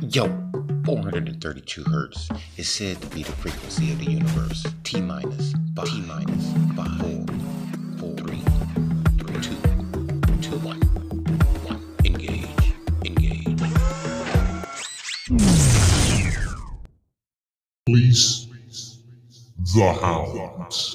Yo, 432 hertz is said to be the frequency of the universe. T minus 5, 4, 3, 2, 1. Engage. Release the hounds.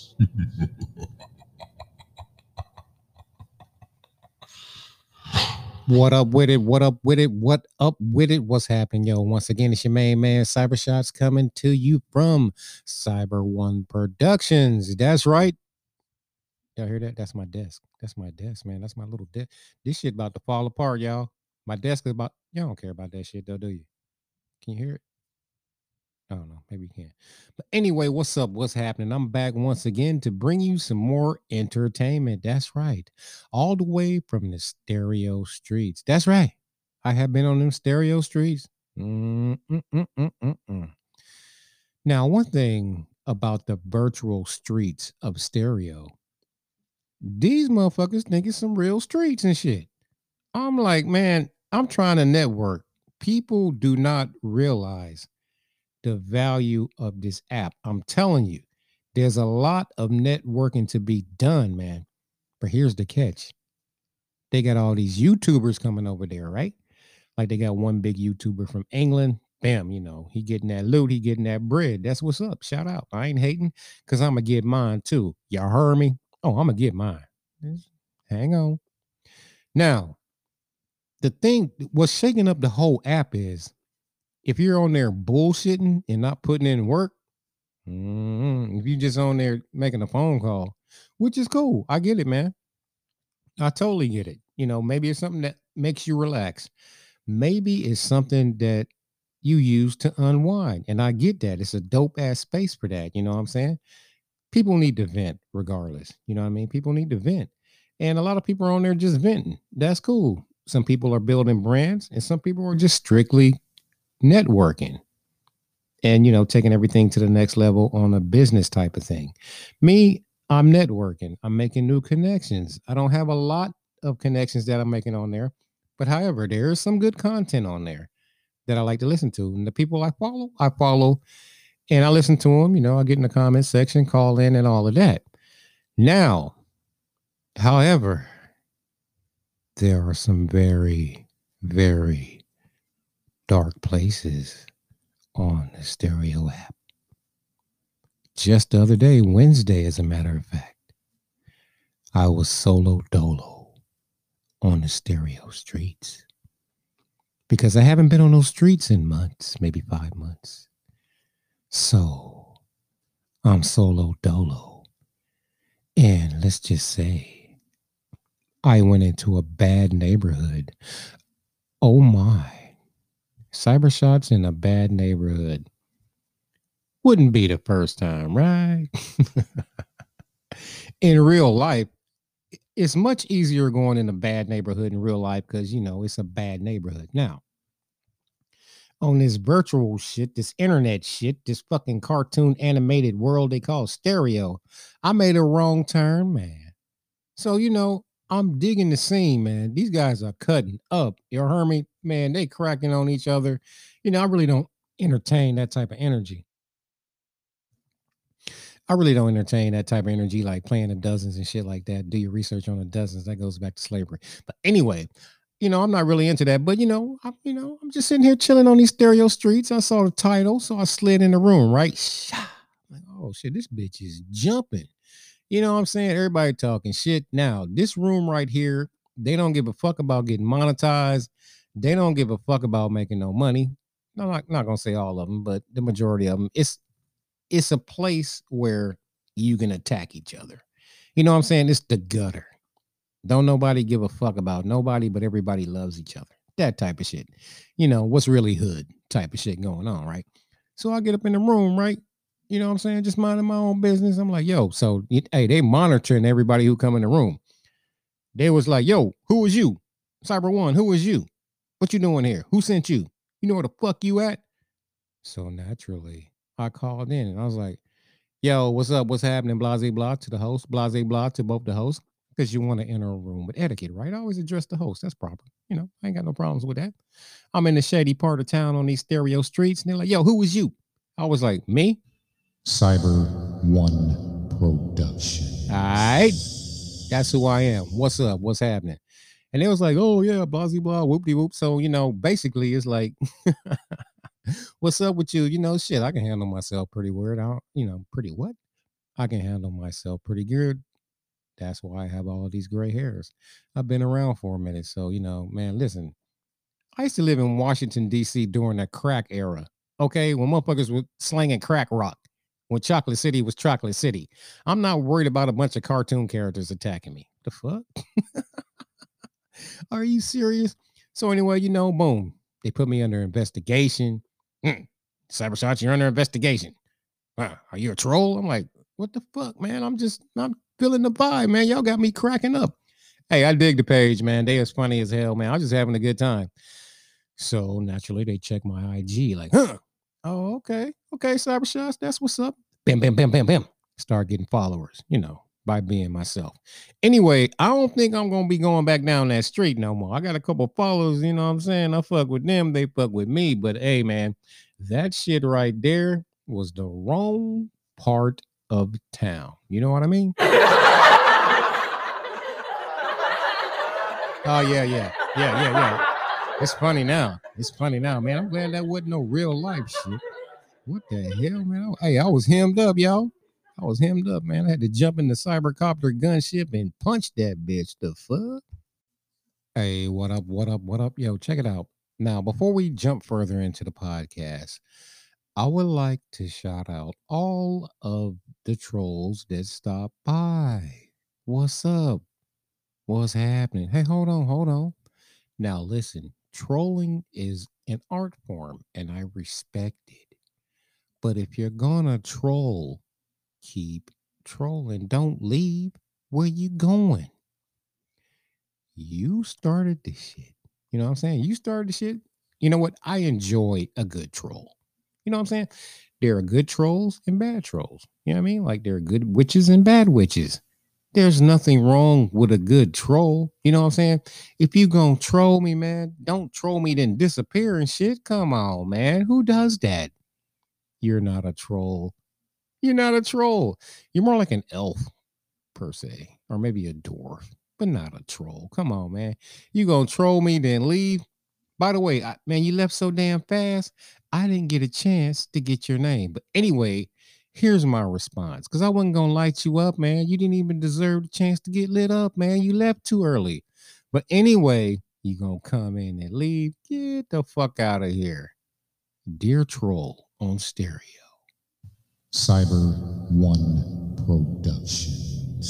What up with it? What up with it? What up with it? What's happening, yo? Once again, it's your main man, Cybershots, coming to you from Cyber One Productions. That's right. Y'all hear that? That's my desk. That's my desk, man. That's my little desk. This shit about to fall apart, y'all. My desk is about, y'all don't care about that shit, though, do you? Can you hear it? I don't know. Maybe you can. But anyway, what's up? What's happening? I'm back once again to bring you some more entertainment. That's right. All the way from the stereo streets. That's right. I have been on them stereo streets. Now, one thing about the virtual streets of stereo, these motherfuckers think it's some real streets and shit. I'm like, man, I'm trying to network. People do not realize the value of this app. I'm telling you, there's a lot of networking to be done, man. But here's the catch. They got all these YouTubers coming over there, right? Like they got one big YouTuber from England. Bam, you know, he getting that loot, he getting that bread. That's what's up. Shout out. I ain't hating because I'm going to get mine too. Y'all heard me? Oh, I'm going to get mine. Just hang on. Now, the thing, what's shaking up the whole app is if you're on there bullshitting and not putting in work, if you're just on there making a phone call, which is cool. I get it, man. I totally get it. You know, maybe it's something that makes you relax. Maybe it's something that you use to unwind. And I get that. It's a dope ass space for that. You know what I'm saying? People need to vent regardless. You know what I mean? People need to vent. And a lot of people are on there just venting. That's cool. Some people are building brands and some people are just strictly networking and, you know, taking everything to the next level on a business type of thing. Me, I'm networking. I'm making new connections. I don't have a lot of connections that I'm making on there, but however, there is some good content on there that I like to listen to. And the people I follow and I listen to them. You know, I get in the comment section, call in and all of that. Now, however, there are some very, very dark places on the stereo app. Just the other day, Wednesday, as a matter of fact, I was solo dolo on the stereo streets because I haven't been on those streets in months, maybe 5 months. So I'm solo dolo. And let's just say I went into a bad neighborhood. Oh my. Cybershots in a bad neighborhood. Wouldn't be the first time, right? In real life, it's much easier going in a bad neighborhood in real life because, you know, it's a bad neighborhood. Now, on this virtual shit, this internet shit, this fucking cartoon animated world they call stereo, I made a wrong turn, man. So, you know, I'm digging the scene, man. These guys are cutting up. You heard me? Man, they cracking on each other. You know, I really don't entertain that type of energy. I really don't entertain that type of energy, like playing the dozens and shit like that. Do your research on the dozens. That goes back to slavery. But anyway, you know, I'm not really into that. But I'm just sitting here chilling on these stereo streets. I saw the title, so I slid in the room, right? Like, oh shit, this bitch is jumping. You know what I'm saying? Everybody talking shit. Now, this room right here, they don't give a fuck about getting monetized. They don't give a fuck about making no money. I'm not gonna say all of them, but the majority of them. It's a place where you can attack each other. You know what I'm saying? It's the gutter. Don't nobody give a fuck about nobody, but everybody loves each other. That type of shit. You know, what's really hood type of shit going on, right? So I get up in the room, right? You know what I'm saying? Just minding my own business. I'm like, yo, so hey, they monitoring everybody who come in the room. They was like, yo, who is you? Cyber One, who is you? What you doing here? Who sent you? You know where the fuck you at? So naturally, I called in and I was like, yo, what's up? What's happening? Blase blah to the host, blase blah to both the hosts. because you want to enter a room with etiquette, right? I always address the host. That's proper. You know, I ain't got no problems with that. I'm in the shady part of town on these stereo streets, and they're like, yo, who was you? I was like, me? Cyber One Production. All right. That's who I am. What's up? What's happening? And they was like, oh, yeah, blah, blah, whoop-de-whoop. So, you know, basically it's like, what's up with you? You know, shit, I can handle myself pretty weird. Pretty what? I can handle myself pretty good. That's why I have all of these gray hairs. I've been around for a minute. So, you know, man, listen, I used to live in Washington, D.C. during the crack era. Okay, when motherfuckers were slanging crack rock. When Chocolate City was Chocolate City. I'm not worried about a bunch of cartoon characters attacking me. The fuck? Are you serious? So anyway, you know, boom. They put me under investigation. Cybershot, you're under investigation. Are you a troll? I'm like, what the fuck, man? I'm feeling the vibe, man. Y'all got me cracking up. Hey, I dig the page, man. They as funny as hell, man. I was just having a good time. So naturally, they check my IG like, oh, okay. Okay, Cybershots, that's what's up. Bam, bam, bam, bam, bam. Start getting followers, you know, by being myself. Anyway, I don't think I'm going to be going back down that street no more. I got a couple followers, you know what I'm saying? I fuck with them, they fuck with me. But hey, man, that shit right there was the wrong part of town. You know what I mean? Oh, yeah. It's funny now. Man. I'm glad that wasn't no real life shit. What the hell, man? Hey, I was hemmed up, y'all. I was hemmed up, man. I had to jump in the cybercopter gunship and punch that bitch. The fuck? Hey, what up? Yo, check it out. Now, before we jump further into the podcast, I would like to shout out all of the trolls that stopped by. What's up? What's happening? Hey, hold on. Now, listen, trolling is an art form, and I respect it. But if you're gonna troll, keep trolling. Don't leave. Where you going? You started this shit. You know what I'm saying? You started the shit. You know what? I enjoy a good troll. You know what I'm saying? There are good trolls and bad trolls. You know what I mean? Like there are good witches and bad witches. There's nothing wrong with a good troll. You know what I'm saying? If you gonna troll me, man, don't troll me then disappear and shit. Come on, man. Who does that? You're not a troll. You're not a troll. You're more like an elf, per se. Or maybe a dwarf, but not a troll. Come on, man. You gonna troll me, then leave? By the way, man, you left so damn fast, I didn't get a chance to get your name. But anyway, here's my response. Because I wasn't gonna light you up, man. You didn't even deserve the chance to get lit up, man. You left too early. But anyway, you gonna come in and leave? Get the fuck out of here. Dear Troll on stereo. Cyber One Productions.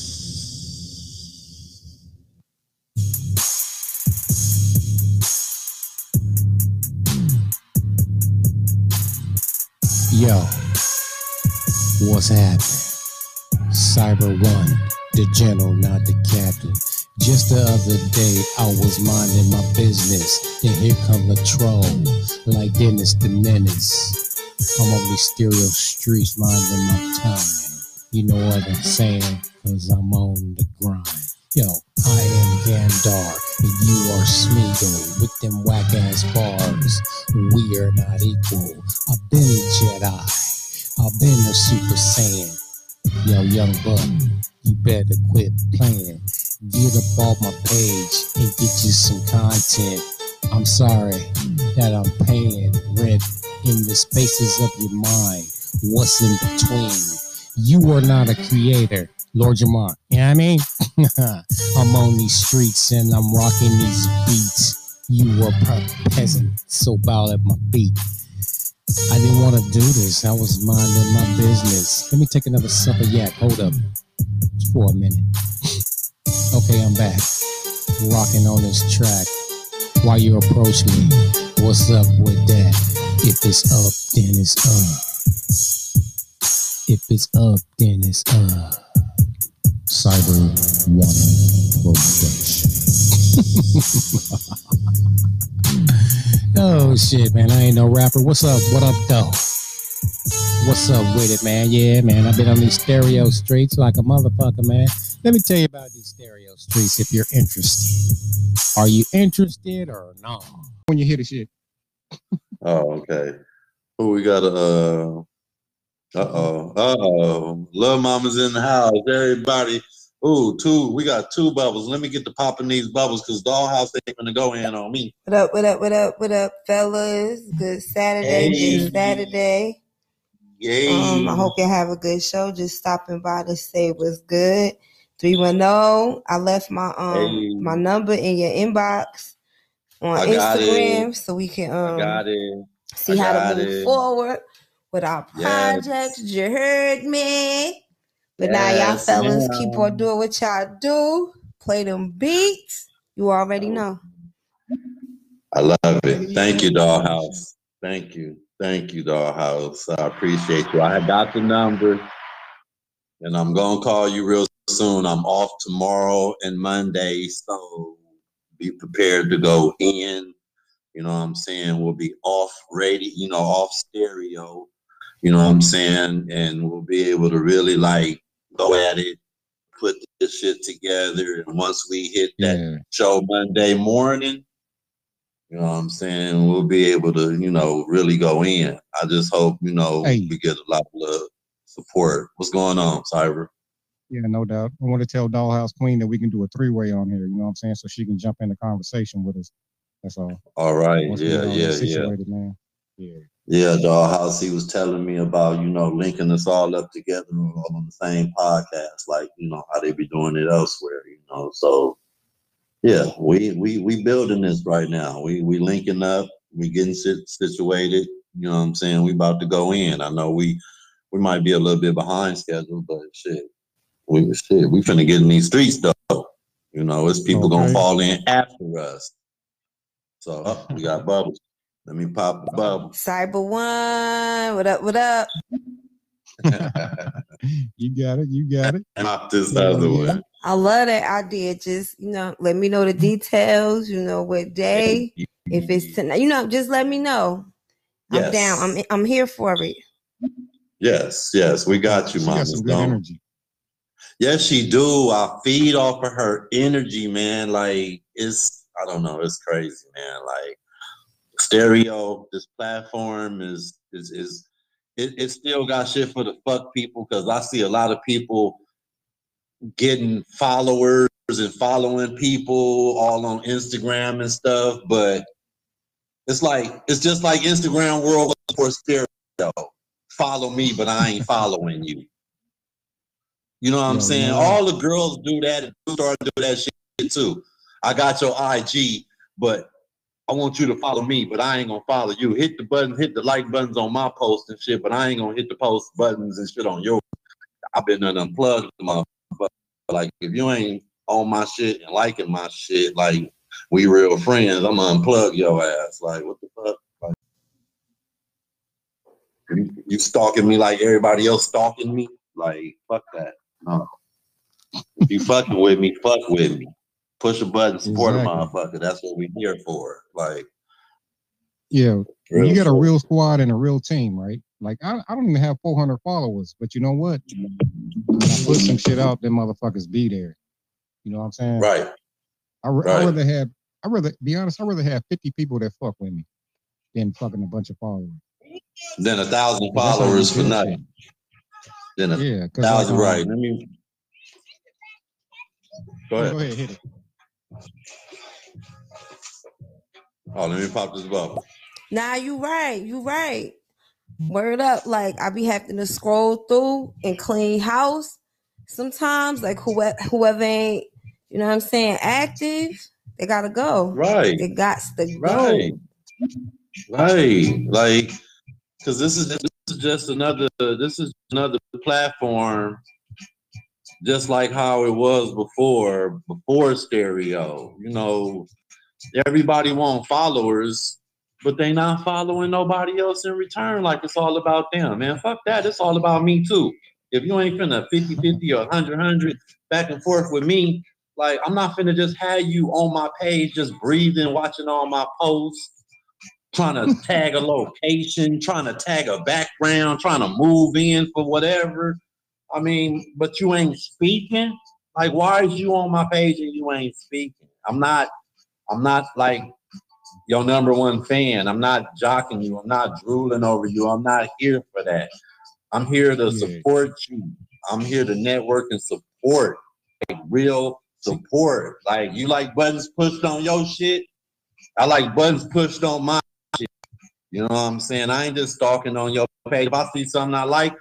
Yo, what's happening? Cyber One, the general, not the captain. Just the other day, I was minding my business. Then here come the troll, like Dennis the Menace. I'm on these stereo streets, minding my time. You know what I'm saying? Cause I'm on the grind. Yo, I am Gandar, and you are Smeagol. With them whack-ass bars, we are not equal. I've been a Jedi, I've been a Super Saiyan. Yo, young buck, you better quit playing. Get up off my page and get you some content. I'm sorry that I'm paying rent in the spaces of your mind. What's in between? You are not a creator, Lord Jamar. You know what I mean? I'm on these streets and I'm rocking these beats. You were a peasant, so bow at my feet. I didn't want to do this. I was minding my business. Let me take another sip of yak. Hold up. Just for a minute. Okay, I'm back. Rocking on this track. While you approach me, what's up with that? If it's up, then it's up. If it's up, then it's up. Cyber One Production. Oh shit, man, I ain't no rapper. What's up? What up, though? What's up with it, man? Yeah, man, I've been on these stereo streets like a motherfucker, man. Let me tell you about these stereo streets if you're interested. Are you interested or not? When you hear the shit. Oh, okay. Who we got? Love Mama's in the house. Everybody. Ooh, we got 2 bubbles. Let me get to popping these bubbles because Dollhouse ain't gonna go in on me. What up, what up, what up, what up, fellas? Good Saturday, good Saturday. Yay. I hope you have a good show. Just stopping by to say what's good. 310. I left my my number in your inbox on Instagram so we can see how to move forward with our projects. You heard me? But now y'all fellas keep on doing what y'all do. Play them beats. You already know. I love it. Thank you, Dollhouse. Thank you. Thank you, Dollhouse. I appreciate you. I got the number, and I'm going to call you real soon. I'm off tomorrow and Monday, so be prepared to go in. You know what I'm saying? We'll be off radio, off stereo. You know what I'm saying? And we'll be able to really, go at it, put this shit together. And once we hit that show Monday morning, you know what I'm saying, we'll be able to, really go in. I just hope, we get a lot of support. What's going on, Cyber? Yeah, no doubt. I want to tell Dollhouse Queen that we can do a 3-way on here, you know what I'm saying, so she can jump in the conversation with us. That's all. All right. Man. Yeah, Dollhouse, he was telling me about, linking us all up together all on the same podcast, how they be doing it elsewhere, So, yeah, we building this right now. We linking up. We getting situated. You know what I'm saying? We about to go in. I know we might be a little bit behind schedule, but we finna get in these streets though. It's people gonna fall in after us. So we got bubbles. Let me pop the bubble. Cyber One, what up? What up? You got it. Pop this other one. I love that idea. Just let me know the details. What day. If it's tonight, just let me know. I'm down. I'm here for it. Yes, we got you, Mama. She got some good energy. Yes, she do. I feed off of her energy, man. I don't know, it's crazy, man. Stereo, this platform is it still got shit for the fuck people because I see a lot of people getting followers and following people all on Instagram and stuff, but it's just like Instagram world for stereo. Follow me, but I ain't following you. You know what I'm saying? All the girls do that and start to do that shit too. I got your IG, but I want you to follow me, but I ain't gonna follow you. Hit the button, hit the like buttons on my post and shit, but I ain't gonna hit the post buttons and shit on yours. I've been unplugged, motherfucker. If you ain't on my shit and liking my shit, we real friends, I'm gonna unplug your ass. What the fuck? You stalking me like everybody else stalking me? Fuck that. No. If you fucking with me, fuck with me. Push a button, support a motherfucker. That's what we here for. You got a real squad and a real team, right? I don't even have 400 followers, but you know what? When I put some shit out, them motherfuckers be there. You know what I'm saying? Right. I'd rather have 50 people that fuck with me than fucking a bunch of followers. Then 1,000 followers for nothing. Then 1,000, right? Let me go ahead. Go ahead, hit it. Oh, let me pop this bubble. Nah, you right. Word up. I be having to scroll through and clean house. Sometimes, whoever ain't, you know what I'm saying, active, they gotta go. Right. They got to go. Right. Because this is just another platform, just like how it was before stereo. Everybody want followers, but they not following nobody else in return. It's all about them, man. Fuck that. It's all about me too. If you ain't finna 50-50 or 100-100 back and forth with me, I'm not finna just have you on my page just breathing, watching all my posts, trying to tag a location, trying to tag a background, trying to move in for whatever. I mean, but you ain't speaking. Like, why is you on my page and you ain't speaking? I'm not like your number one fan. I'm not jocking you. I'm not drooling over you. I'm not here for that. I'm here to support you. I'm here to network and support, like real support. Like, you like buttons pushed on your shit. I like buttons pushed on my shit. You know what I'm saying? I ain't just stalking on your page. If I see something I like,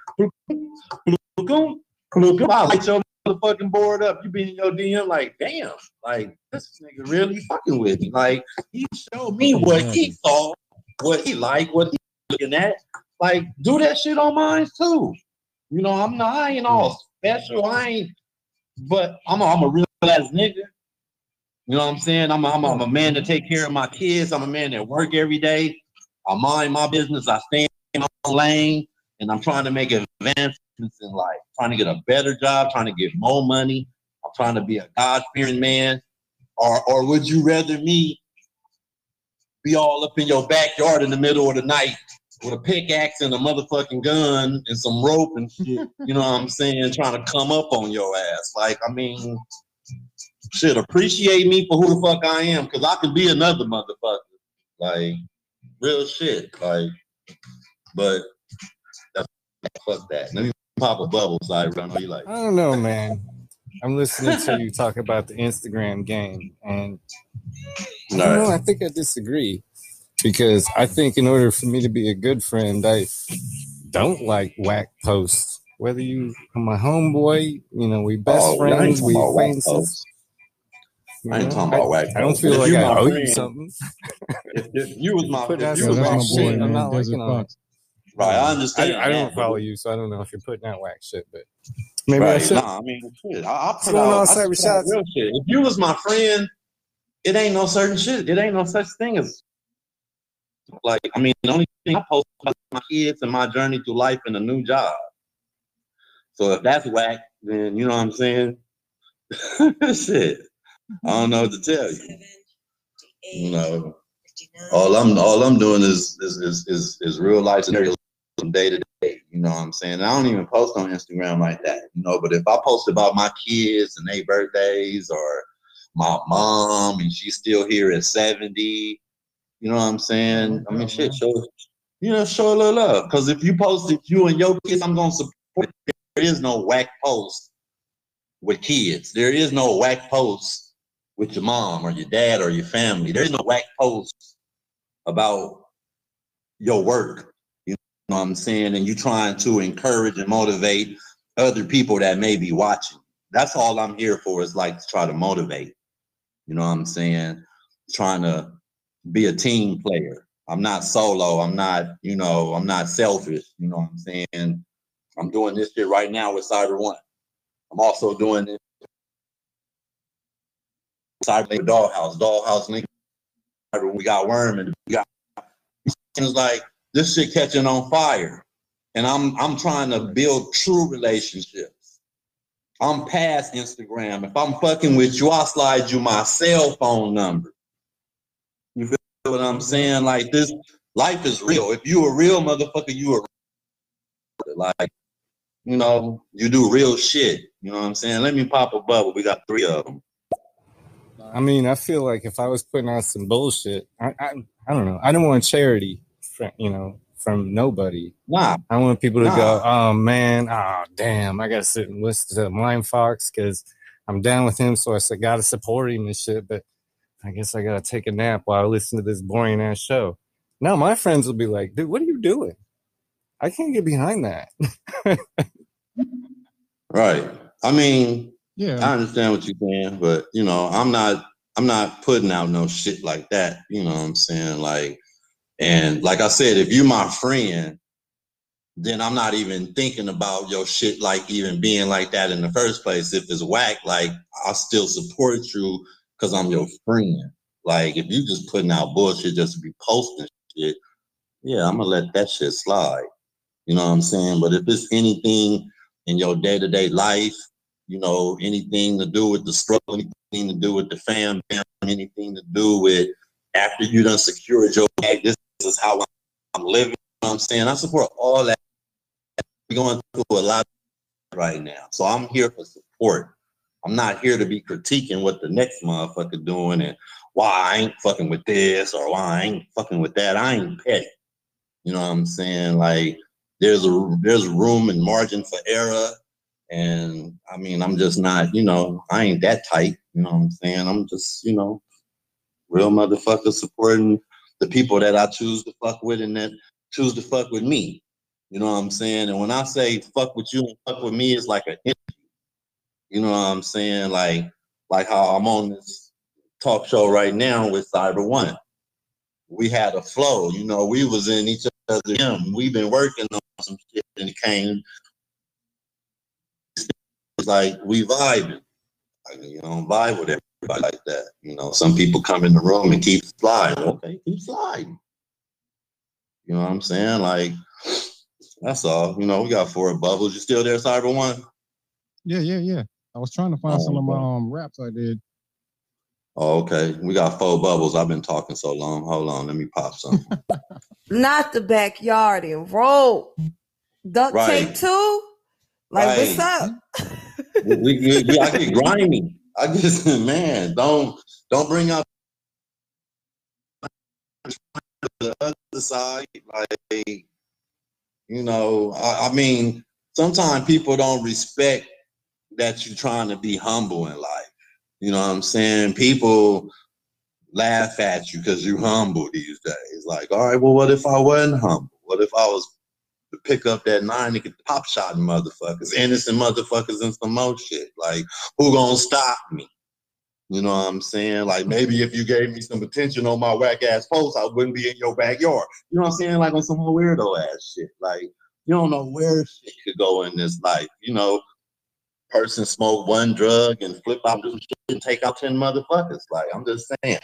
I light your motherfucking board up. You be in your DM like, damn, like this nigga really fucking with me. Like, he showed me what he saw, what he liked, what he looking at. Like, do that shit on mine too. You know, I ain't all special. But I'm a real ass nigga. You know what I'm saying? I'm a man to take care of my kids. I'm a man that work every day. I mind my business. I stay in my lane, and I'm trying to make advancements in life. Trying to get a better job. Trying to get more money. I'm trying to be a God-fearing man. Or would you rather me be all up in your backyard in the middle of the night with a pickaxe and a motherfucking gun and some rope and shit? You know what I'm saying? Trying to come up on your ass. Like, I mean, shit, appreciate me for who the fuck I am, because I could be another motherfucker. Like, real shit. Like, but that's, fuck that. Let me pop a bubble so I know you like. I don't know, man. I'm listening to you talk about the Instagram game, and I don't know, I think I disagree, because I think in order for me to be a good friend, I don't like whack posts. Whether you are my homeboy, you know, we best friends, we acquaintances. I ain't talking about whack posts. I don't feel like I owe you something. If you was my friend, I'm not liking on it. Right, I understand. I don't follow you, so I don't know if you're putting out whack shit, but maybe right. I should. Nah, I mean, shit. I put out real shit. If you was my friend, it ain't no certain shit. It ain't no such thing as, like, I mean, the only thing I post about my kids and my journey through life and a new job. So if that's whack, then you know what I'm saying? Shit. I don't know what to tell you. You know, all I'm doing is real life scenarios from day to day. You know what I'm saying? And I don't even post on Instagram like that. You know, but if I post about my kids and their birthdays, or my mom and she's still here at 70, you know what I'm saying? I mean, shit, show a little love. Because if you post it, you and your kids, I'm gonna support it. There is no whack post with kids. There is no whack post with your mom or your dad or your family. There's no whack post about your work. You know what I'm saying? And you trying to encourage and motivate other people that may be watching. That's all I'm here for, is like to try to motivate. You know what I'm saying? Trying to be a team player. I'm not solo. I'm not selfish. You know what I'm saying? I'm doing this shit right now with Cyber One. I'm also doing this Cyber Dollhouse link. We got Worm, and we got things like this shit catching on fire. And I'm trying to build true relationships. I'm past Instagram. If I'm fucking with you, I'll slide you my cell phone number. You feel what I'm saying? Like, this life is real. If you a real motherfucker, you a like, you know, you do real shit. You know what I'm saying? Let me pop a bubble. We got 3 of them. I mean, I feel like if I was putting out some bullshit, I don't know. I don't want charity, from nobody. Nah. I want people to go, oh, man, damn, I got to sit and listen to Blind Fox because I'm down with him, so I got to support him and shit, but I guess I got to take a nap while I listen to this boring-ass show. Now my friends will be like, dude, what are you doing? I can't get behind that. Right. I mean, yeah, I understand what you're saying, but, you know, I'm not putting out no shit like that. You know what I'm saying? Like, and like I said, if you're my friend, then I'm not even thinking about your shit like even being like that in the first place. If it's whack, like, I'll still support you because I'm your friend. Like, if you just putting out bullshit just to be posting shit, yeah, I'm gonna let that shit slide. You know what I'm saying? But if it's anything in your day-to-day life, you know, anything to do with the struggle, anything to do with the fam, anything to do with after you done secured your bag, this is how I'm living. You know what I'm saying? I support all that. We're going through a lot right now. So I'm here for support. I'm not here to be critiquing what the next motherfucker doing and why I ain't fucking with this or why I ain't fucking with that. I ain't petty. You know what I'm saying? Like there's room and margin for error. And I mean, I'm just not, you know, I ain't that tight. You know what I'm saying? I'm just, you know, real motherfucker supporting the people that I choose to fuck with and that choose to fuck with me. You know what I'm saying? And when I say fuck with you and fuck with me, it's like an energy. You know what I'm saying? Like how I'm on this talk show right now with Cyber One. We had a flow, you know, we was in each other's gym. We've been working on some shit and it came. It's like we vibing. Like, you know, vibe with everybody like that. You know, some people come in the room and keep sliding. Okay, keep sliding. You know what I'm saying? Like, that's all. You know, we got 4 bubbles. You still there, Cyber One? Yeah. I was trying to find some of my raps I did. Oh, okay. We got 4 bubbles. I've been talking so long. Hold on, let me pop some. Not the backyard and roll. Duct tape too? Like, what's up? I get grimy. I just, man, don't bring up the other side. Like, you know, I mean, sometimes people don't respect that you're trying to be humble in life. You know what I'm saying? People laugh at you because you're humble these days. Like, all right, well, what if I wasn't humble? What if I was to pick up that 9 and get pop shot motherfuckers, innocent motherfuckers and some more shit? Like, who gonna stop me? You know what I'm saying? Like, maybe if you gave me some attention on my whack ass post, I wouldn't be in your backyard. You know what I'm saying? Like on some weirdo ass shit. Like, you don't know where shit could go in this life. You know, person smoke 1 drug and flip out do shit and take out 10 motherfuckers. Like, I'm just saying.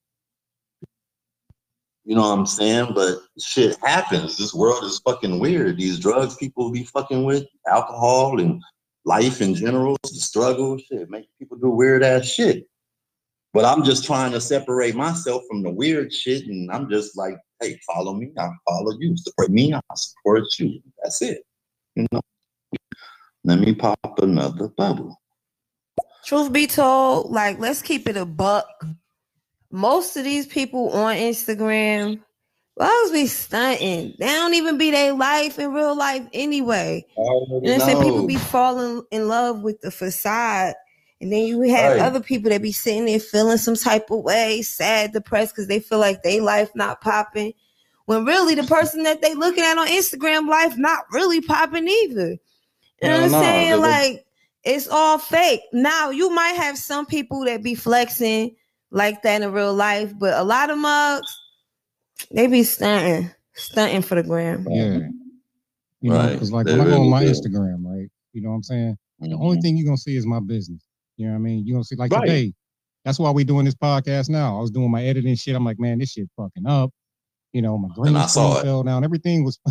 You know what I'm saying? But shit happens. This world is fucking weird. These drugs people be fucking with, alcohol and life in general, the struggle, shit, make people do weird ass shit. But I'm just trying to separate myself from the weird shit, and I'm just like, hey, follow me, I follow you. Support me, I support you. That's it. You know. Let me pop another bubble. Truth be told, like, let's keep it a buck. Most of these people on Instagram, well, be stunting. They don't even be their life in real life anyway. You know what I'm saying? People be falling in love with the facade. And then you have other people that be sitting there feeling some type of way, sad, depressed, because they feel like their life not popping. When really the person that they looking at on Instagram life not really popping either. You know what I'm saying? Like, it's all fake. Now, you might have some people that be flexing like that in real life, but a lot of mugs, they be stunting for the gram. Yeah. You know, because like when I go on my Instagram, right? You know what I'm saying? The only thing you're going to see is my business. You know what I mean? You're going to see, like today, that's why we doing this podcast now. I was doing my editing shit. I'm like, man, this shit fucking up. You know, my green screen fell down. Everything was...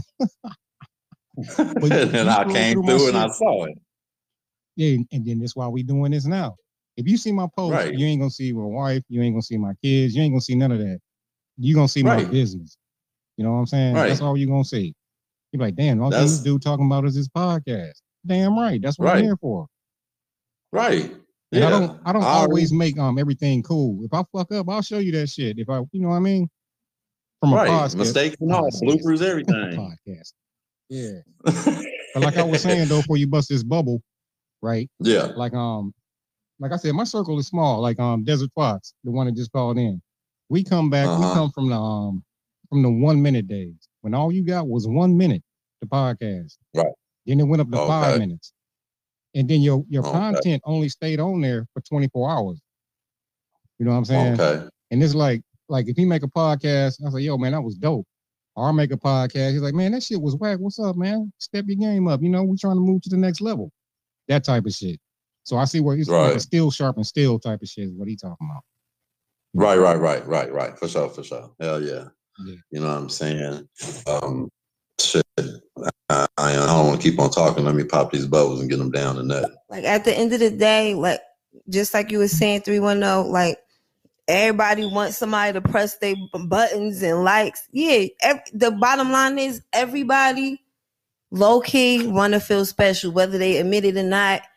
and I came through and I saw it. Yeah, and then that's why we doing this now. If you see my post, you ain't going to see my wife. You ain't going to see my kids. You ain't going to see none of that. You're going to see my business. You know what I'm saying? That's all you're going to see. You're like, damn, all this dude talking about is this podcast. Damn right. That's what I'm here for. Right. And I don't always make everything cool. If I fuck up, I'll show you that shit. If I, you know what I mean? From a podcast. Mistakes and all, bloopers, everything. Podcast. Yeah. But like I was saying though, before you bust this bubble, right? Yeah. Like I said, my circle is small. Like Desert Fox, the one that just called in. We come back. We come from the 1 minute days when all you got was 1 minute to podcast. Right. Then it went up to 5 minutes. And then your content only stayed on there for 24 hours. You know what I'm saying? Okay. And it's like if he make a podcast, I say, yo, man, that was dope. Or I make a podcast, he's like, man, that shit was whack. What's up, man? Step your game up. You know, we're trying to move to the next level. That type of shit. So I see where he's like a steel sharpen steel type of shit is what he talking about. Right. For sure. Hell yeah. You know what I'm saying? Shit. I don't want to keep on talking. Let me pop these bubbles and get them down the net. Like at the end of the day, like just like you were saying, 310, like everybody wants somebody to press their buttons and likes. Yeah, the bottom line is everybody low key want to feel special, whether they admit it or not.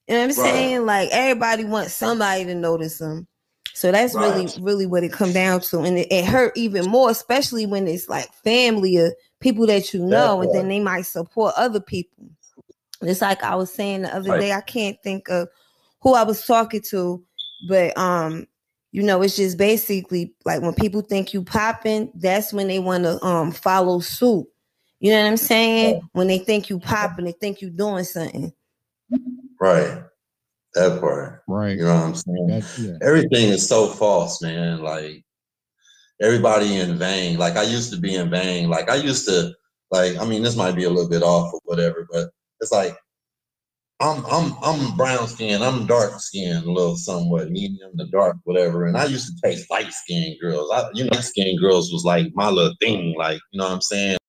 You know what I'm saying? Like everybody wants somebody to notice them. So that's really what it come down to. And it hurt even more, especially when it's like family or people that you know, and then they might support other people. It's like I was saying the other day, I can't think of who I was talking to, but you know, it's just basically like when people think you popping, that's when they want to follow suit. You know what I'm saying? When they think you popping, they think you doing something. Right. That part. Right. You know what I'm saying? Everything is so false, man. Like everybody in vain. Like I used to be in vain. Like I used to, like, I mean, this might be a little bit off or whatever, but it's like I'm brown skinned, I'm dark skinned, a little somewhat medium to dark, whatever. And I used to taste light skinned girls. Light skinned girls was like my little thing, like, you know what I'm saying?